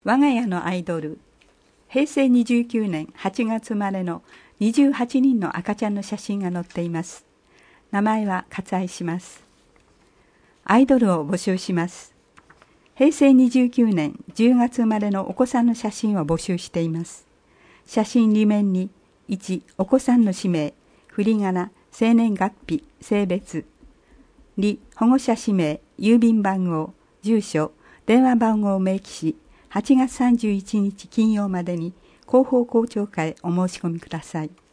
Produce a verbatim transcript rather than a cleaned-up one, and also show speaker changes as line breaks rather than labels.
我が家のアイドル、へいせいにじゅうきゅうねんはちがつ生まれのにじゅうはちにんの赤ちゃんの写真が載っています。名前は割愛します。アイドルを募集します。へいせいにじゅうきゅうねんじゅうがつ生まれのお子さんの写真を募集しています。写真裏面にいち、お子さんの氏名、振り仮名、生年月日、性別。に、保護者氏名、郵便番号、住所、電話番号を明記し、はちがつさんじゅういちにち金曜までに広報校長課へお申し込みください。